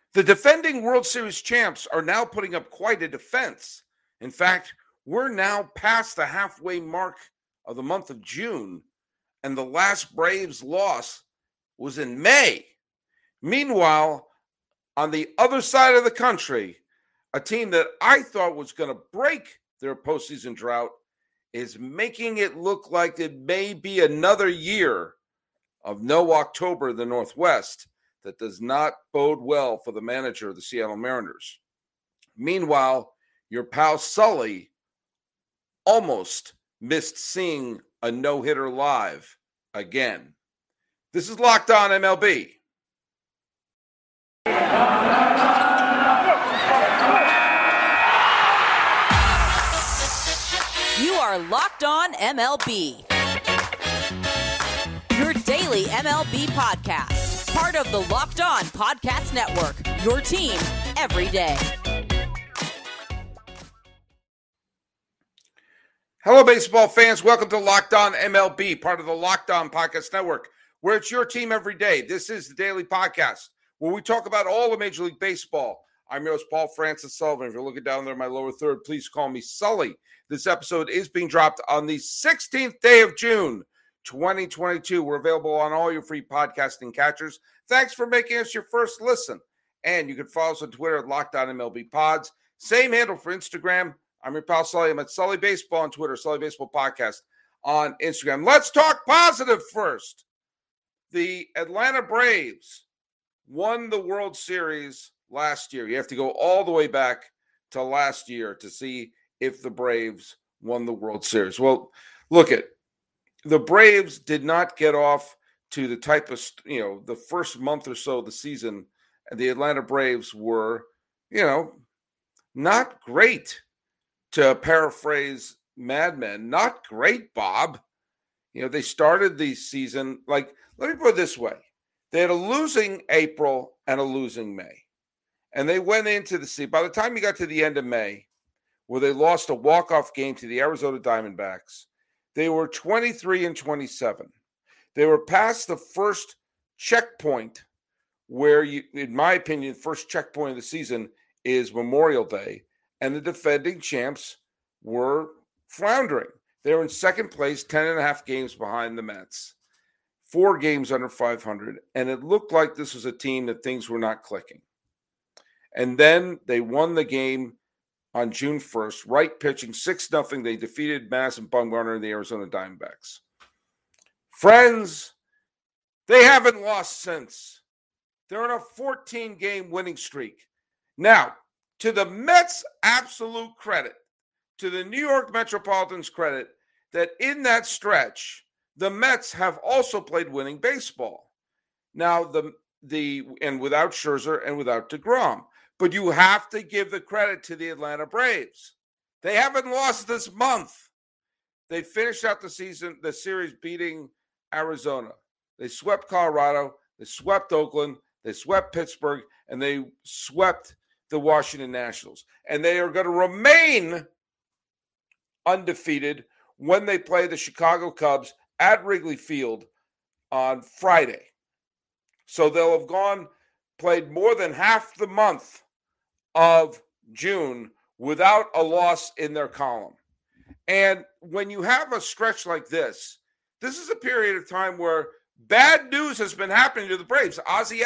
The defending World Series champs are now putting up quite a defense. In fact, we're now past the halfway mark of the month of June, and the last Braves loss was in May. Meanwhile, on the other side of the country, a team that I thought was going to break their postseason drought is making it look like it may be another year of no October in the Northwest. That does not bode well for the manager of the Seattle Mariners. Meanwhile, your pal Sully almost missed seeing a no-hitter live again. This is Locked On MLB. You are Locked On MLB. Your daily MLB podcast. Part of the Locked On Podcast Network, your team every day. Hello, baseball fans. Welcome to Locked On MLB, part of the Locked On Podcast Network, where it's your team every day. This is the daily podcast where we talk about all of Major League Baseball. I'm your host, Paul Francis Sullivan. If you're looking down there in my lower third, please call me Sully. This episode is being dropped on the 16th day of June, 2022. We're available on all your free podcasting catchers. Thanks for making us your first listen. And you can follow us on Twitter at Locked On MLB Pods. Same handle for Instagram. I'm your pal Sully. I'm at Sully Baseball on Twitter, Sully Baseball Podcast on Instagram. Let's talk positive first. The Atlanta Braves won the World Series last year. You have to go all the way back to last year to see if the Braves won the World Series. Well, look at the Braves did not get off to the type of, the first month or so of the season. And the Atlanta Braves were, not great. To paraphrase Mad Men, not great, Bob. They started the season, let me put it this way. They had a losing April and a losing May. And they went into the season. By the time you got to the end of May, where they lost a walk-off game to the Arizona Diamondbacks, they were 23-27. They were past the first checkpoint where, in my opinion, the first checkpoint of the season is Memorial Day. And the defending champs were floundering. They were in second place, 10.5 games behind the Mets, 4 games under 500. And it looked like this was a team that things were not clicking. And then they won the game on June 1st, right pitching 6-0. They defeated Madison Bumgarner and the Arizona Diamondbacks. Friends, they haven't lost since. They're on a 14-game winning streak. Now, to the Mets' absolute credit, to the New York Metropolitans' credit, that in that stretch, the Mets have also played winning baseball. Now, and without Scherzer and without DeGrom. But you have to give the credit to the Atlanta Braves. They haven't lost this month. They finished out the series beating Arizona. They swept Colorado. They swept Oakland. They swept Pittsburgh. And they swept the Washington Nationals. And they are going to remain undefeated when they play the Chicago Cubs at Wrigley Field on Friday. So they'll have played more than half the month of June without a loss in their column. And when you have a stretch like this is a period of time where bad news has been happening to the Braves. Ozzie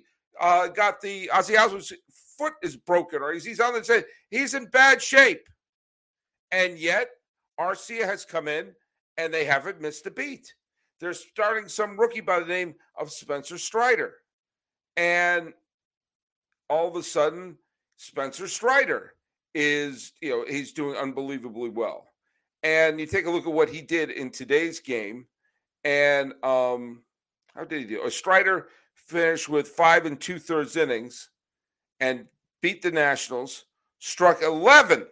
Albies foot is broken, or he's on the side. He's in bad shape. And yet, Arcia has come in, and they haven't missed a beat. They're starting some rookie by the name of Spencer Strider. And all of a sudden, Spencer Strider is, he's doing unbelievably well. And you take a look at what he did in today's game. And how did he do? Strider finished with 5 2/3 innings and beat the Nationals, struck 11.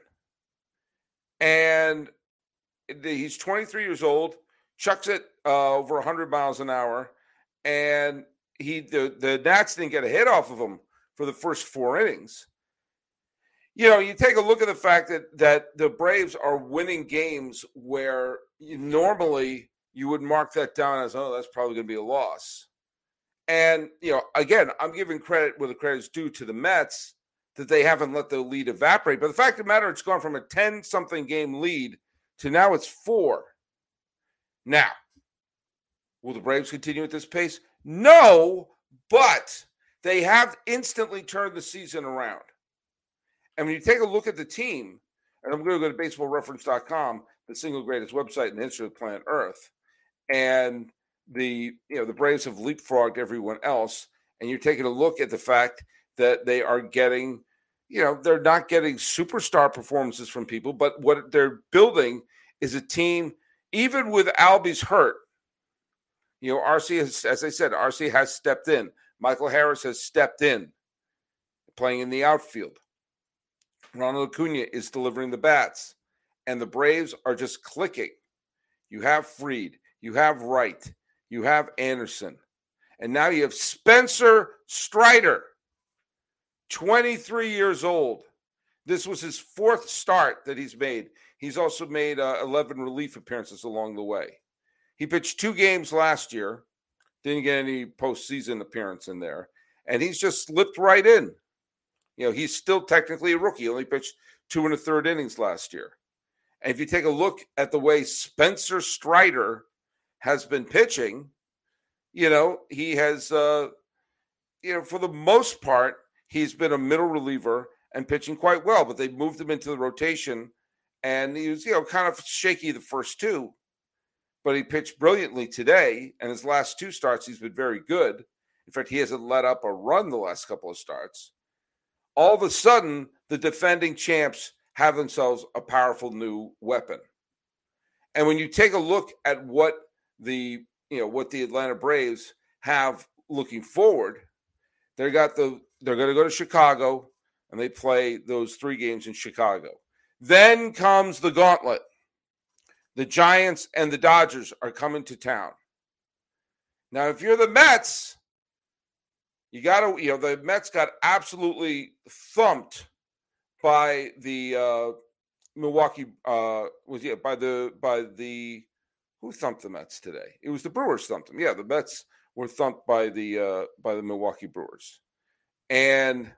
And he's 23 years old, chucks it over 100 miles an hour. And the Nats didn't get a hit off of him for the first 4 innings. You take a look at the fact that the Braves are winning games where normally you would mark that down as, that's probably going to be a loss. And, again, I'm giving credit where the credit is due to the Mets that they haven't let the lead evaporate. But the fact of the matter, it's gone from a 10-something game lead to now it's 4. Now, will the Braves continue at this pace? No, but they have instantly turned the season around. And when you take a look at the team, and I'm going to go to baseballreference.com, the single greatest website in the history of planet Earth, and the Braves have leapfrogged everyone else, and you're taking a look at the fact that they are getting, they're not getting superstar performances from people, but what they're building is a team, even with Albies hurt. RC has, as I said, RC has stepped in. Michael Harris has stepped in, playing in the outfield. Ronald Acuna is delivering the bats, and the Braves are just clicking. You have Fried, you have Wright, you have Anderson, and now you have Spencer Strider, 23 years old. This was his 4th start that he's made. He's also made 11 relief appearances along the way. He pitched 2 games last year, didn't get any postseason appearance in there, and he's just slipped right in. He's still technically a rookie. He only pitched 2 1/3 innings last year. And if you take a look at the way Spencer Strider has been pitching, he has, for the most part, he's been a middle reliever and pitching quite well. But they moved him into the rotation, and he was, kind of shaky the first 2. But he pitched brilliantly today, and his last 2 starts, he's been very good. In fact, he hasn't let up a run the last couple of starts. All of a sudden, the defending champs have themselves a powerful new weapon. And when you take a look at what the Atlanta Braves have looking forward, they're going to go to Chicago, and they play those 3 games in Chicago. Then comes the gauntlet. The Giants and the Dodgers are coming to town. Now, if you're the Mets, the Mets got absolutely thumped by the Milwaukee. Who thumped the Mets today? It was the Brewers thumped them. Yeah, the Mets were thumped by the Milwaukee Brewers, and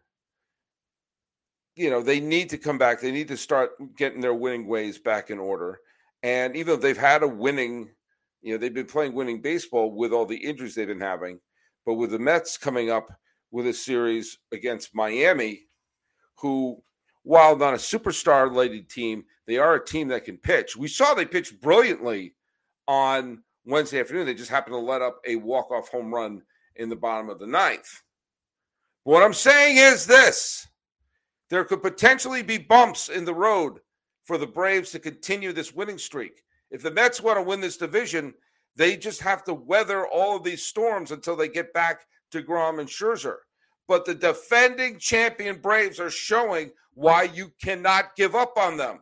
they need to come back. They need to start getting their winning ways back in order. And even though they've had a winning, they've been playing winning baseball with all the injuries they've been having. But with the Mets coming up with a series against Miami, who, while not a superstar-related team, they are a team that can pitch. We saw they pitched brilliantly on Wednesday afternoon. They just happened to let up a walk-off home run in the bottom of the 9th. What I'm saying is this. There could potentially be bumps in the road for the Braves to continue this winning streak. If the Mets want to win this division, they just have to weather all of these storms until they get back to Grom and Scherzer. But the defending champion Braves are showing why you cannot give up on them.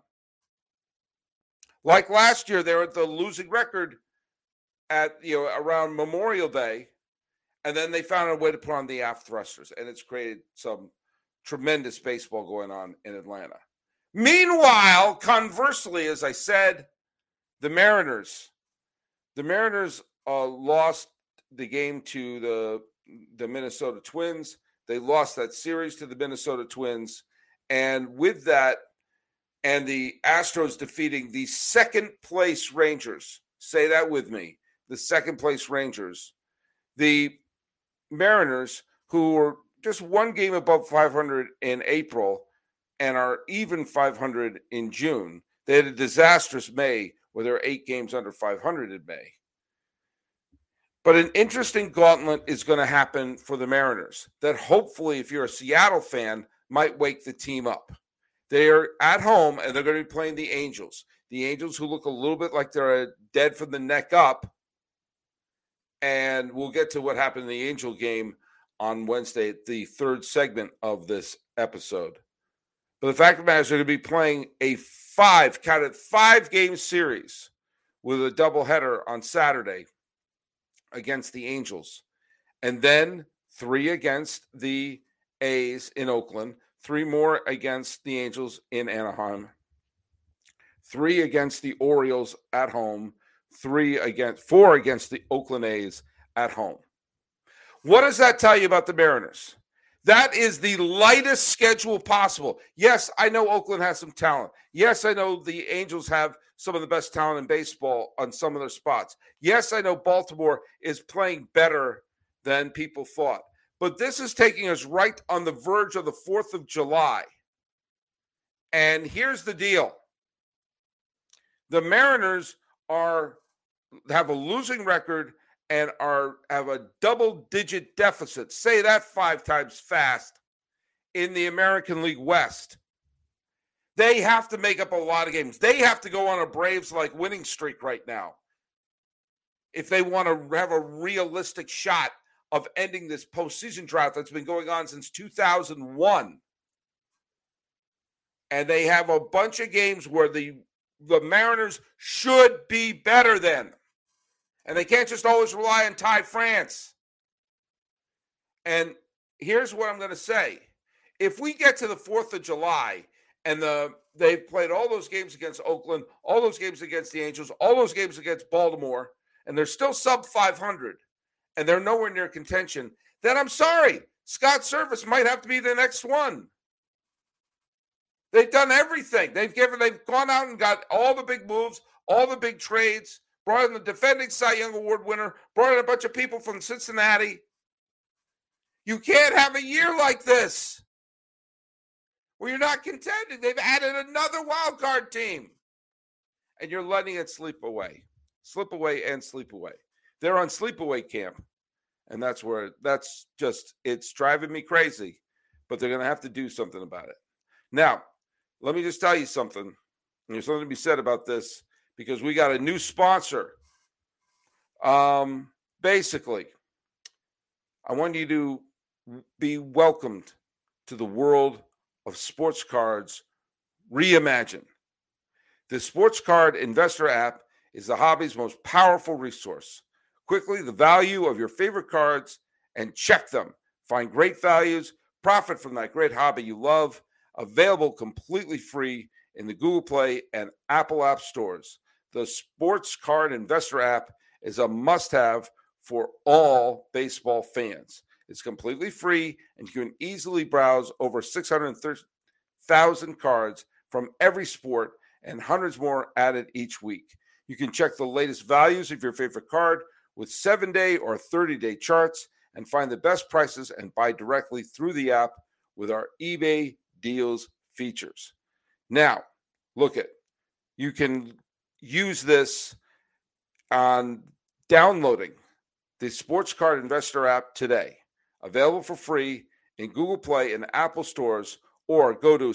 Like last year, they were at the losing record at around Memorial Day, and then they found a way to put on the aft thrusters, and it's created some tremendous baseball going on in Atlanta. Meanwhile, conversely, as I said, the Mariners lost the game to the Minnesota Twins. They lost that series to the Minnesota Twins. And with that, and the Astros defeating the second-place Rangers, say that with me, the second-place Rangers, the Mariners, who were just 1 game above 500 in April and are even 500 in June. They had a disastrous May where they were 8 games under 500 in May. But an interesting gauntlet is going to happen for the Mariners that hopefully, if you're a Seattle fan, might wake the team up. They are at home, and they're going to be playing the Angels. The Angels, who look a little bit like they're dead from the neck up. And we'll get to what happened in the Angel game on Wednesday, the 3rd segment of this episode. But the fact of the matter is they're going to be playing a 5-game series with a doubleheader on Saturday against the Angels. And then 3 against the A's in Oakland, 3 more against the Angels in Anaheim, 3 against the Orioles at home, 4 against the Oakland A's at home. What does that tell you about the Mariners? That is the lightest schedule possible. Yes, I know Oakland has some talent. Yes, I know the Angels have some of the best talent in baseball on some of their spots. Yes, I know Baltimore is playing better than people thought. But this is taking us right on the verge of the 4th of July. And here's the deal. The Mariners have a losing record and have a double-digit deficit. Say that 5 times fast in the American League West. They have to make up a lot of games. They have to go on a Braves-like winning streak right now if they want to have a realistic shot of ending this postseason drought that's been going on since 2001. And they have a bunch of games where the Mariners should be better than. And they can't just always rely on Ty France. And here's what I'm going to say. If we get to the 4th of July and they've played all those games against Oakland, all those games against the Angels, all those games against Baltimore, and they're still sub 500, and they're nowhere near contention, then I'm sorry. Scott Servais might have to be the next one. They've done everything. They've gone out and got all the big moves, all the big trades, brought in the defending Cy Young Award winner, brought in a bunch of people from Cincinnati. You can't have a year like this where you're not contending. They've added another wild card team, and you're letting it slip away and sleep away. They're on sleepaway camp, and it's driving me crazy, but they're going to have to do something about it. Now, let me just tell you something. And there's something to be said about this because we got a new sponsor. Basically, I want you to be welcomed to the world of sports cards reimagined. The Sports Card Investor app is the hobby's most powerful resource. Quickly, the value of your favorite cards and check them. Find great values, profit from that great hobby you love. Available completely free in the Google Play and Apple App stores. The Sports Card Investor app is a must-have for all baseball fans. It's completely free, and you can easily browse over 630,000 cards from every sport and hundreds more added each week. You can check the latest values of your favorite card with 7-day or 30-day charts and find the best prices and buy directly through the app with our eBay deals features. Now, you can use this on downloading the Sports Card Investor app today. Available for free in Google Play and Apple stores, or go to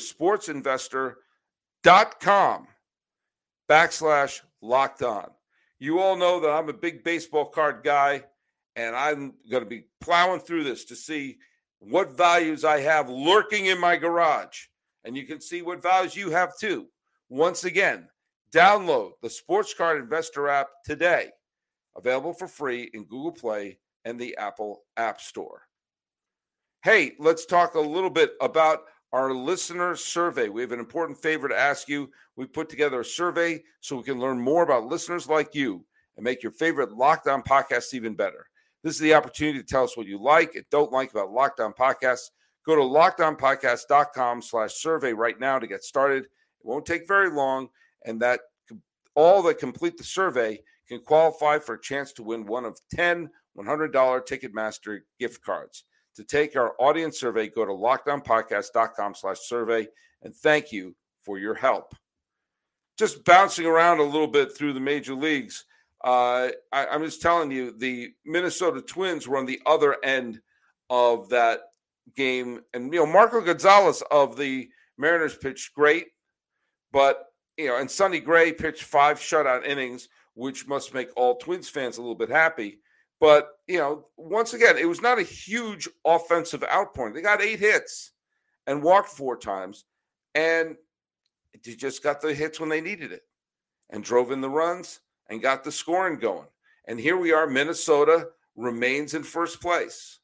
sportsinvestor.com/lockedon. You all know that I'm a big baseball card guy, and I'm going to be plowing through this to see what values I have lurking in my garage. And you can see what values you have too. Once again, download the Sports Card Investor app today. Available for free in Google Play and the Apple App Store. Hey, let's talk a little bit about our listener survey. We have an important favor to ask you. We put together a survey so we can learn more about listeners like you and make your favorite Locked On podcasts even better. This is the opportunity to tell us what you like and don't like about Locked On Podcasts. Go to lockedonpodcast.com/survey right now to get started. It won't take very long, and all that complete the survey can qualify for a chance to win one of 10 $100 Ticketmaster gift cards. To take our audience survey, go to lockedonpodcast.com/survey, and thank you for your help. Just bouncing around a little bit through the major leagues, I'm just telling you, the Minnesota Twins were on the other end of that game. And, Marco Gonzalez of the Mariners pitched great, but, and Sonny Gray pitched 5 shutout innings, which must make all Twins fans a little bit happy. But, once again, it was not a huge offensive outpouring. They got 8 hits and walked 4 times, and they just got the hits when they needed it and drove in the runs and got the scoring going. And here we are. Minnesota remains in first place,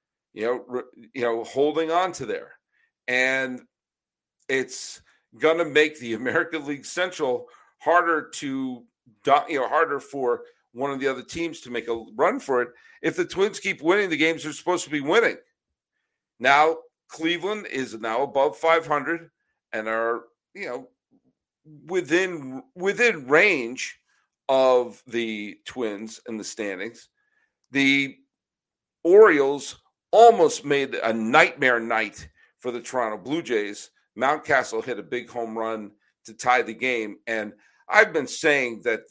holding on to there. And it's going to make the American League Central harder for one of the other teams to make a run for it if the Twins keep winning the games they're supposed to be winning. Now, Cleveland is now above 500 and are, within range of the Twins in the standings. The Orioles almost made a nightmare night for the Toronto Blue Jays. Mountcastle hit a big home run to tie the game, and I've been saying that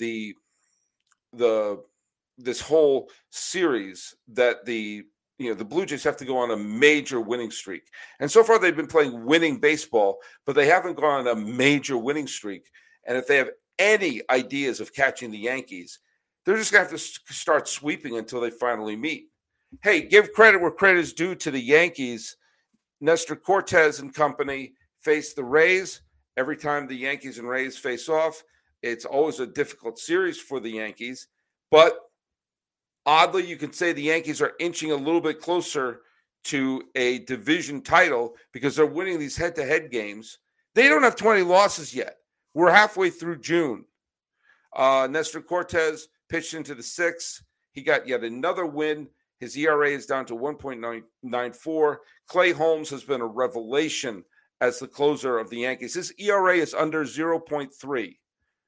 this whole series that the Blue Jays have to go on a major winning streak. And so far they've been playing winning baseball, but they haven't gone on a major winning streak. And if they have any ideas of catching the Yankees, they're just going to have to start sweeping until they finally meet. Hey, give credit where credit is due to the Yankees. Nestor Cortez and company face the Rays. Every time the Yankees and Rays face off, it's always a difficult series for the Yankees. But oddly, you can say the Yankees are inching a little bit closer to a division title because they're winning these head-to-head games. They don't have 20 losses yet. We're halfway through June. Nestor Cortez pitched into the sixth. He got yet another win. His ERA is down to 1.94. Clay Holmes has been a revelation as the closer of the Yankees. His ERA is under 0.3.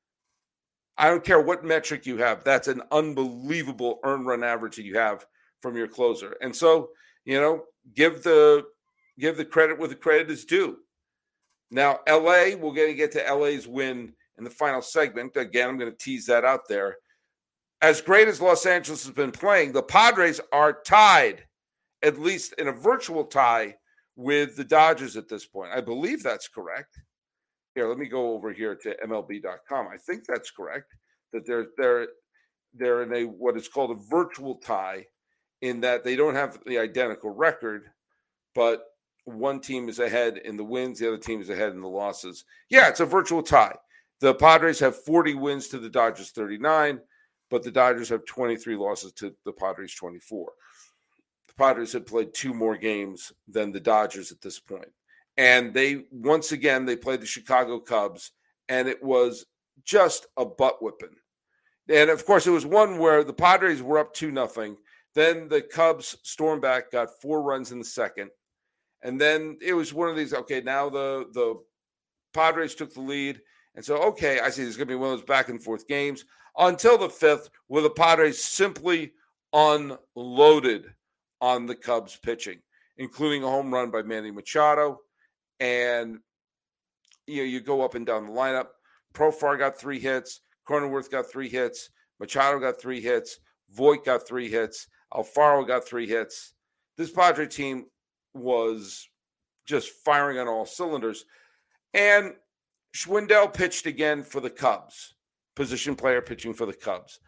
I don't care what metric you have. That's an unbelievable earned run average that you have from your closer. And so, give the credit where the credit is due. Now, LA, we're going to get to LA's win in the final segment. Again, I'm going to tease that out there. As great as Los Angeles has been playing, the Padres are tied, at least in a virtual tie, with the Dodgers at this point. I believe that's correct. Here, let me go over here to MLB.com. I think that's correct, that they're in a what is called a virtual tie, in that they don't have the identical record, but one team is ahead in the wins, the other team is ahead in the losses. Yeah, it's a virtual tie. The Padres have 40 wins to the Dodgers 39, but the Dodgers have 23 losses to the Padres 24. The Padres had played 2 more games than the Dodgers at this point. And they played the Chicago Cubs, and it was just a butt whipping. And of course, it was one where the Padres were up 2-0. Then the Cubs stormed back, got 4 runs in the second. And then it was one of these, okay, now the Padres took the lead. And so, okay, I see there's going to be one of those back and forth games until the 5th, where the Padres simply unloaded on the Cubs pitching, including a home run by Manny Machado. And, you go up and down the lineup. Profar got 3 hits. Cronenworth got 3 hits. Machado got 3 hits. Voit got 3 hits. Alfaro got 3 hits. This Padre team was just firing on all cylinders. And Schwindel pitched again for the Cubs. Position player pitching for the Cubs.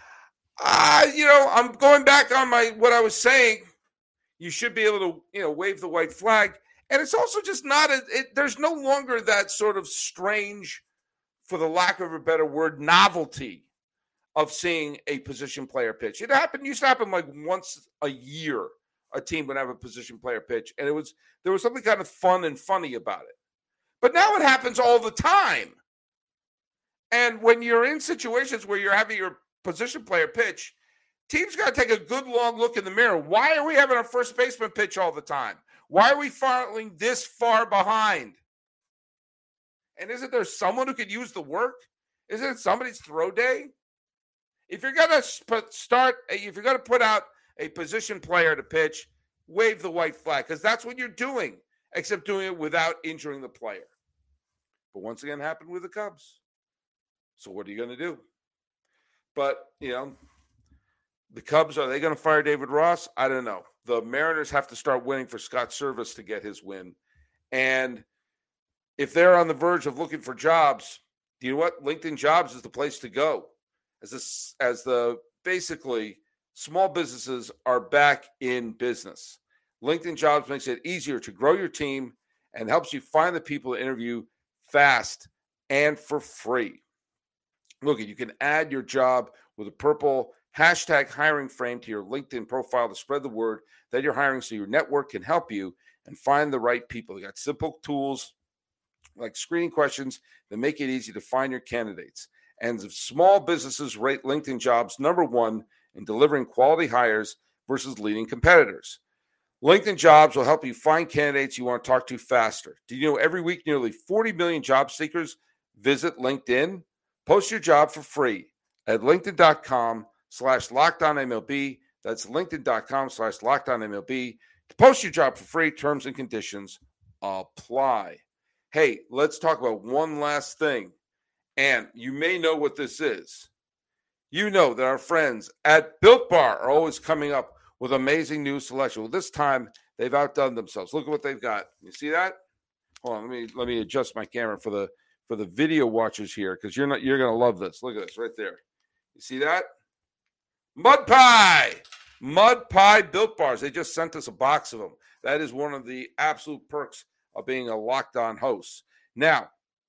I'm going back on what I was saying. You should be able to, wave the white flag. And it's also just not there's no longer that sort of strange, for the lack of a better word, novelty of seeing a position player pitch. It used to happen like once a year. A team would have a position player pitch, and there was something kind of fun and funny about it. But now it happens all the time. And when you're in situations where you're having your position player pitch, teams got to take a good long look in the mirror. Why are we having our first baseman pitch all the time? Why are we falling this far behind? And isn't there someone who could use the work? Isn't it somebody's throw day? If you're going to put out a position player to pitch, wave the white flag, because that's what you're doing, except doing it without injuring the player. But once again, it happened with the Cubs. So what are you going to do? But, the Cubs, are they going to fire David Ross? I don't know. The Mariners have to start winning for Scott Servais to get his win. And if they're on the verge of looking for jobs, do you know what? LinkedIn Jobs is the place to go. Basically, small businesses are back in business. LinkedIn Jobs makes it easier to grow your team and helps you find the people to interview fast and for free. Look, you can add your job with a purple hashtag hiring frame to your LinkedIn profile to spread the word that you're hiring, so your network can help you and find the right people. They got simple tools like screening questions that make it easy to find your candidates. And small businesses rate LinkedIn Jobs #1 in delivering quality hires versus leading competitors. LinkedIn Jobs will help you find candidates you want to talk to faster. Do you know every week nearly 40 million job seekers visit LinkedIn? Post your job for free at linkedin.com/LockedOnMLB. That's linkedin.com/LockedOnMLB. To post your job for free, terms and conditions apply. Hey, let's talk about one last thing. And you may know what this is. You know that our friends at Built Bar are always coming up with amazing new selection. Well, this time they've outdone themselves. Look at what they've got. You see that? Hold on, let me adjust my camera for the video watchers here, because you're gonna love this. Look at this right there. You see that? Mud Pie Built Bars. They just sent us a box of them. That is one of the absolute perks of being a Locked On host. Now,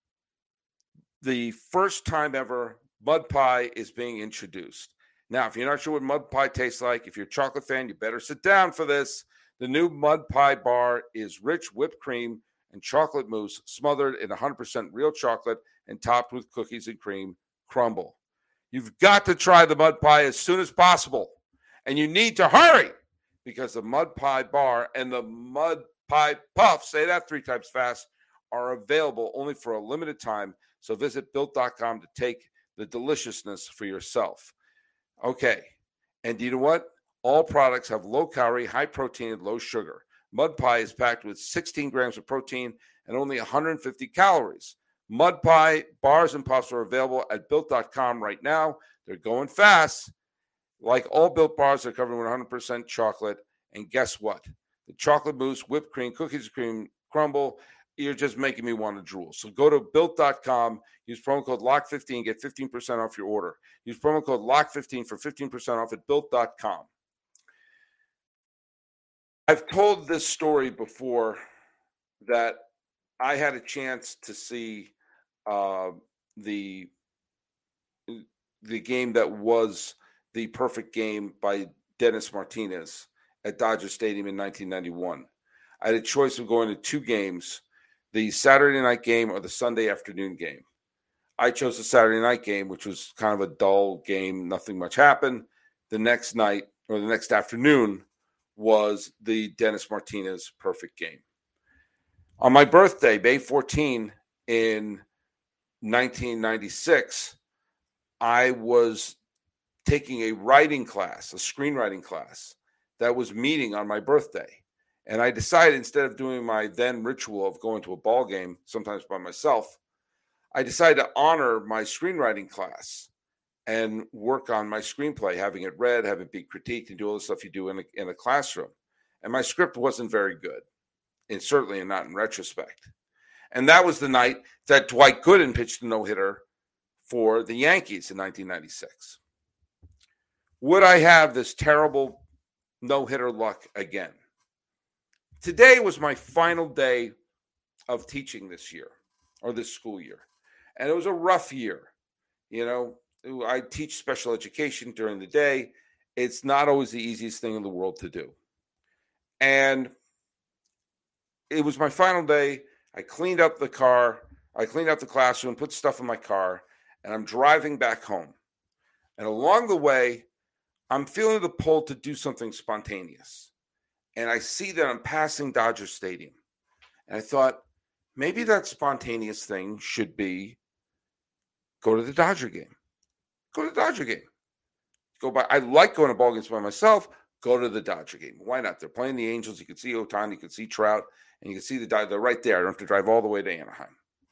the first time ever Mud Pie is being introduced. Now, if you're not sure what Mud Pie tastes like, if you're a chocolate fan, you better sit down for this. The new Mud Pie bar is rich whipped cream and chocolate mousse smothered in 100% real chocolate and topped with cookies and cream crumble. You've got to try the Mud Pie as soon as possible. And you need to hurry, because the Mud Pie bar and the Mud Pie Puff, say that 3 times fast, are available only for a limited time. So visit Built.com to take the deliciousness for yourself. Okay. And you know what? All products have low calorie, high protein, and low sugar. Mud Pie is packed with 16 grams of protein and only 150 calories. Mud Pie bars and puffs are available at Built.com right now. They're going fast. Like all Built bars, they're covered with 100% chocolate. And guess what? The chocolate mousse, whipped cream, cookies and cream crumble, you're just making me want to drool. So go to Built.com, use promo code LOCK15, get 15% off your order. Use promo code LOCK15 for 15% off at Built.com. I've told this story before, that I had a chance to see the game that was the perfect game by Dennis Martinez at Dodger Stadium in 1991. I had a choice of going to 2 games, the Saturday night game or the Sunday afternoon game. I chose the Saturday night game, which was kind of a dull game. Nothing much happened. The next night, or the next afternoon, was the Dennis Martinez perfect game. On my birthday, May 14, in 1996, I was taking a writing class, a screenwriting class, that was meeting on my birthday. And I decided, instead of doing my then ritual of going to a ball game, sometimes by myself, I decided to honor my screenwriting class and work on my screenplay, having it read, have it be critiqued, and do all the stuff you do in a classroom. And my script wasn't very good, and certainly not in retrospect. And that was the night that Dwight Gooden pitched a no-hitter for the Yankees in 1996. Would I have this terrible no-hitter luck again? Today was my final day of teaching this year, or this school year. And it was a rough year. You know, I teach special education during the day. It's not always the easiest thing in the world to do. And it was my final day. I cleaned up the car. I cleaned up the classroom, put stuff in my car, and I'm driving back home. And along the way, I'm feeling the pull to do something spontaneous. And I see that I'm passing Dodger Stadium. And I thought, maybe that spontaneous thing should be go to the Dodger game. Go to the Dodger game. I like going to ball games by myself. Go to the Dodger game. Why not? They're playing the Angels. You can see Ohtani, you can see Trout, and you can see the Dodgers. They're right there. I don't have to drive all the way to Anaheim.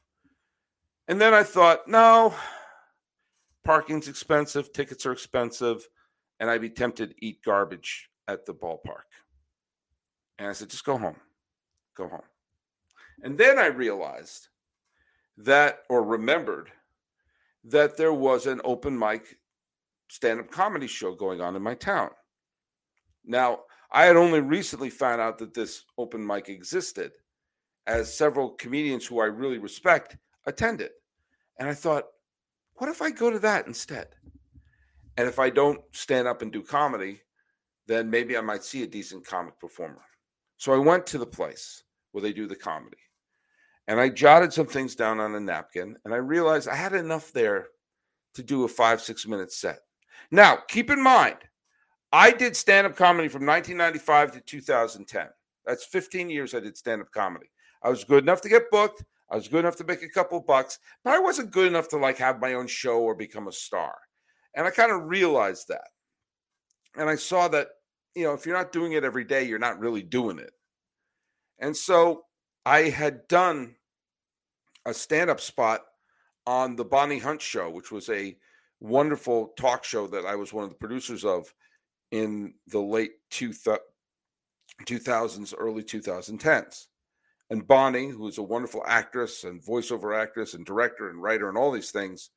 And then I thought, no, parking's expensive, tickets are expensive, and I'd be tempted to eat garbage at the ballpark. And I said, just go home. Go home. And then I realized that, or remembered, that there was an open mic stand-up comedy show going on in my town. Now, I had only recently found out that this open mic existed, as several comedians who I really respect attended. And I thought, what if I go to that instead? And if I don't stand up and do comedy, then maybe I might see a decent comic performer. So I went to the place where they do the comedy. And I jotted some things down on a napkin, and I realized I had enough there to do a 5-6 minute set. Now, keep in mind, I did stand-up comedy from 1995 to 2010. That's 15 years I did stand-up comedy. I was good enough to get booked. I was good enough to make a couple bucks, but I wasn't good enough to have my own show or become a star. And I kind of realized that. And I saw that, if you're not doing it every day, you're not really doing it. And so I had done a stand-up spot on the Bonnie Hunt Show, which was a wonderful talk show that I was one of the producers of in the late 2000s, early 2010s. And Bonnie, who is a wonderful actress and voiceover actress and director and writer and all these things,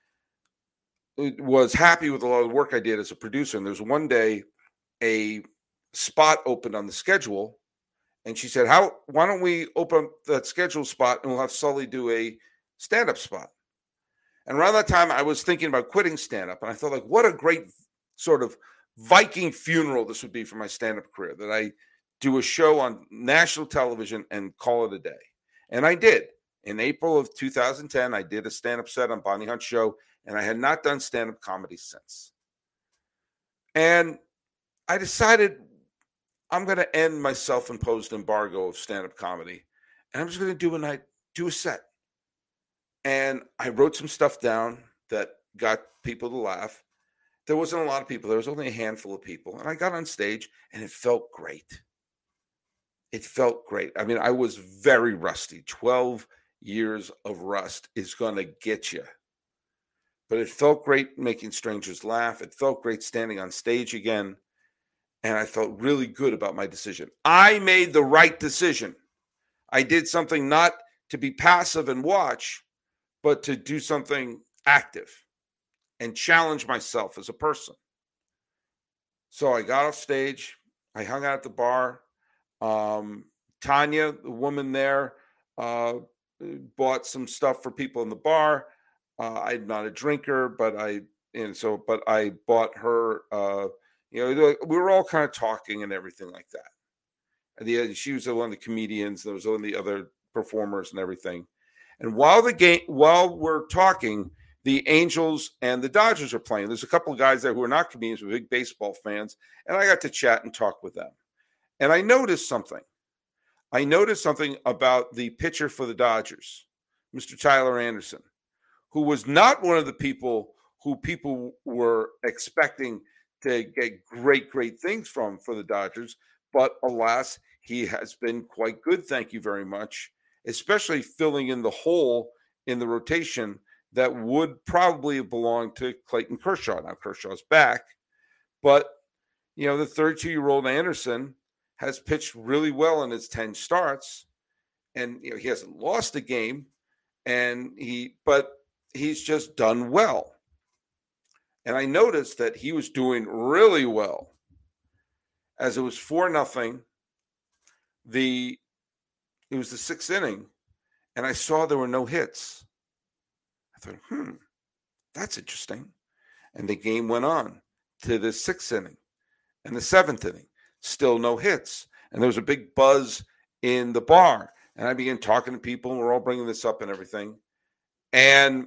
was happy with a lot of the work I did as a producer. And there's one day a spot opened on the schedule, and she said, why don't we open up that schedule spot and we'll have Sully do a stand-up spot? And around that time, I was thinking about quitting stand-up, and I thought, what a great sort of Viking funeral this would be for my stand-up career, that I do a show on national television and call it a day. And I did. In April of 2010, I did a stand-up set on Bonnie Hunt Show, and I had not done stand-up comedy since. And I decided I'm going to end my self-imposed embargo of stand-up comedy, and I'm just going to do a set. And I wrote some stuff down that got people to laugh. There wasn't a lot of people. There was only a handful of people. And I got on stage, and it felt great. It felt great. I mean, I was very rusty. 12 years of rust is going to get you. But it felt great making strangers laugh. It felt great standing on stage again. And I felt really good about my decision. I made the right decision. I did something not to be passive and watch, but to do something active and challenge myself as a person. So I got off stage. I hung out at the bar. Tanya, the woman there, bought some stuff for people in the bar. I'm not a drinker, but I bought her. We were all kind of talking and everything like that. And she was one of the comedians. There was one of the other performers and everything. And while we're talking, the Angels and the Dodgers are playing. There's a couple of guys there who are not comedians, but big baseball fans, and I got to chat and talk with them. And I noticed something. About the pitcher for the Dodgers, Mr. Tyler Anderson, who was not one of the people who people were expecting to get great things from for the Dodgers. But alas, he has been quite good, thank you very much, especially filling in the hole in the rotation that would probably have belonged to Clayton Kershaw. Now Kershaw's back, but the 32-year-old Anderson has pitched really well in his 10 starts, and he hasn't lost a game, but he's just done well. And I noticed that he was doing really well. As it was 4-0, it was the 6th inning, and I saw there were no hits. I thought, that's interesting. And the game went on to the 6th inning and the 7th inning. Still no hits. And there was a big buzz in the bar. And I began talking to people, and we're all bringing this up and everything. And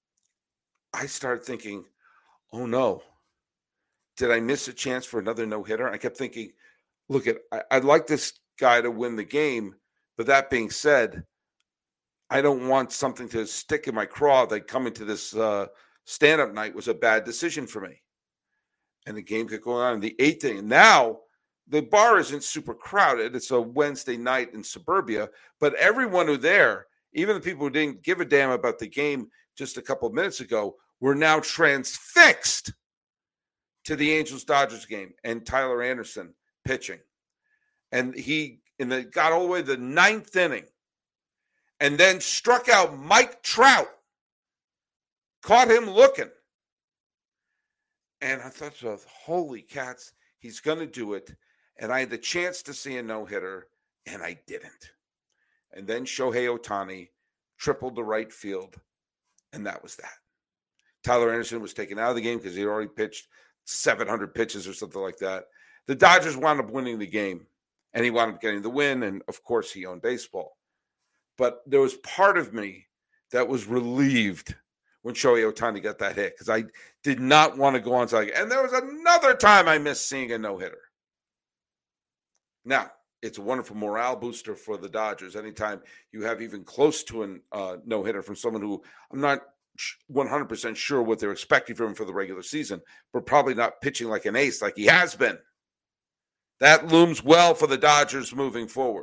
I started thinking, oh no, did I miss a chance for another no-hitter? I kept thinking, look, I'd like this guy to win the game. But that being said, I don't want something to stick in my craw that coming to this stand-up night was a bad decision for me. And the game kept going on in the 8th inning. Now, the bar isn't super crowded. It's a Wednesday night in suburbia, but everyone who there, even the people who didn't give a damn about the game just a couple of minutes ago, were now transfixed to the Angels-Dodgers game and Tyler Anderson pitching. And he got all the way to the 9th inning and then struck out Mike Trout, caught him looking. And I thought, holy cats, he's going to do it. And I had the chance to see a no-hitter, and I didn't. And then Shohei Ohtani tripled to right field, and that was that. Tyler Anderson was taken out of the game because he had already pitched 700 pitches or something like that. The Dodgers wound up winning the game, and he wound up getting the win, and, of course, he owned baseball. But there was part of me that was relieved when Shohei Ohtani got that hit, because I did not want to go on. And there was another time I missed seeing a no-hitter. Now, it's a wonderful morale booster for the Dodgers. Anytime you have even close to a no-hitter from someone who I'm not 100% sure what they're expecting from him for the regular season, but probably not pitching like an ace like he has been. That looms well for the Dodgers moving forward.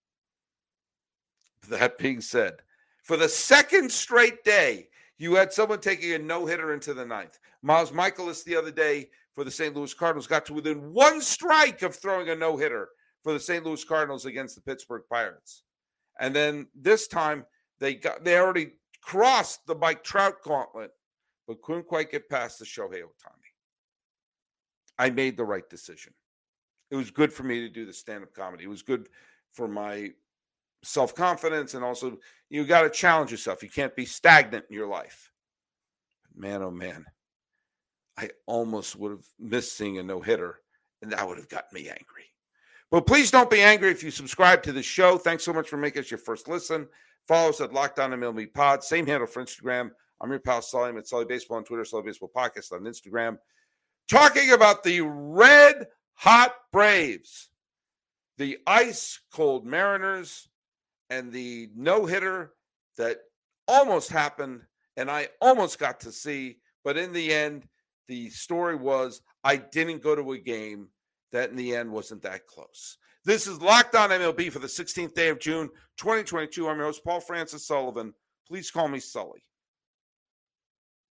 That being said, for the second straight day, you had someone taking a no-hitter into the ninth. Miles Michaelis the other day for the St. Louis Cardinals got to within one strike of throwing a no-hitter for the St. Louis Cardinals against the Pittsburgh Pirates. And then this time, they already crossed the Mike Trout gauntlet, but couldn't quite get past the Shohei Ohtani. I made the right decision. It was good for me to do the stand-up comedy. It was good for my self-confidence, and also you got to challenge yourself. You can't be stagnant in your life. Man, oh man, I almost would have missed seeing a no-hitter, and that would have gotten me angry. But please don't be angry if you subscribe to the show. Thanks so much for making us your first listen. Follow us at Locked On MLB Pod. Same handle for Instagram. I'm your pal Sully. I'm at Sully Baseball on Twitter, Sully Baseball Podcast on Instagram. Talking about the red hot Braves, the ice cold Mariners, and the no-hitter that almost happened and I almost got to see, but in the end, the story was I didn't go to a game that in the end wasn't that close. This is Locked On MLB for the 16th day of June, 2022. I'm your host, Paul Francis Sullivan. Please call me Sully.